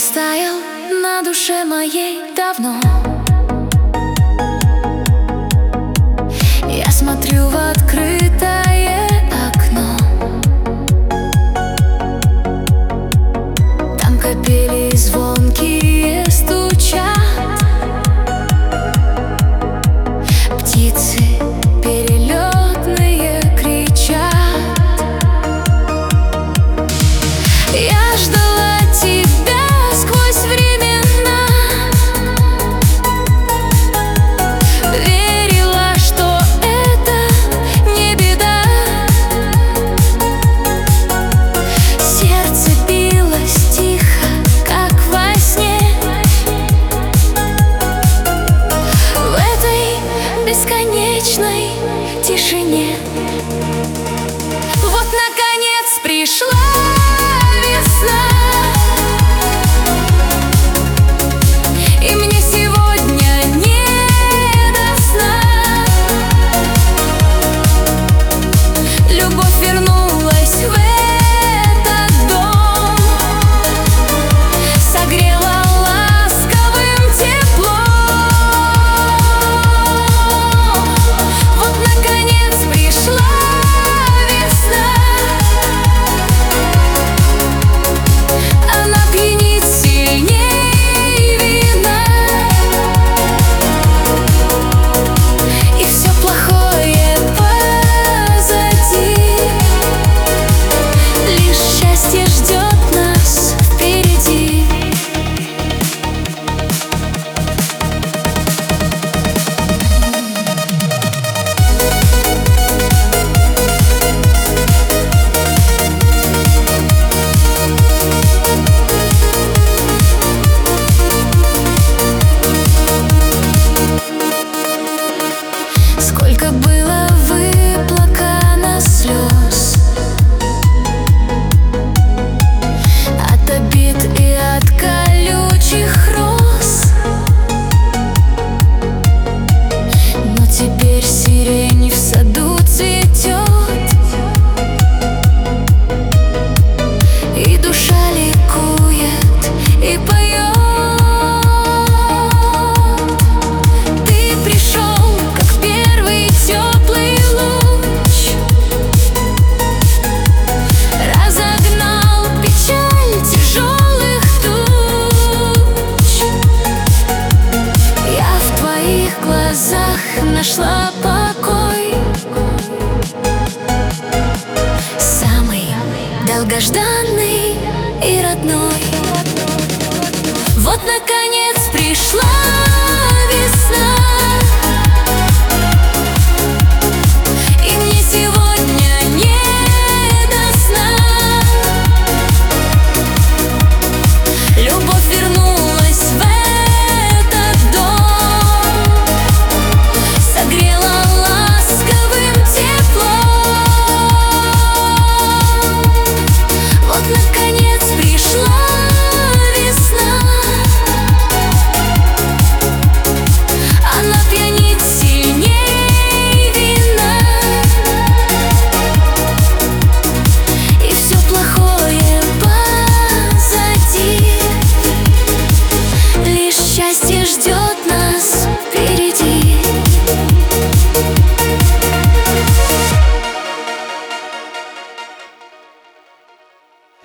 растаял на душе моей давно. Я смотрю в открытое окно. Там капели звонкие стучат, птицы перелетные кричат. Я ждала тебя сквозь времена, верила, что это не беда. Сердце билось тихо, как во сне. В этой бесконечной тишине вот наконец пришла весна. И мне сегодня не до сна. Любовь вернулась в этот дом, согрела ласковым теплом. Вот наконец пришла весна. Она пьянит сильней вина, и все плохое позади. Лишь счастье ждет нас впереди. Сколько было выплакано слез от обид и от колючих роз. Но теперь сирень в саду цветет, и душа ликует и поет. Ты пришел, как первый теплый луч, разогнал печаль тяжелых туч. Я в твоих глазах нашла покой, самый долгожданный и родной. Вот наконец пришла весна.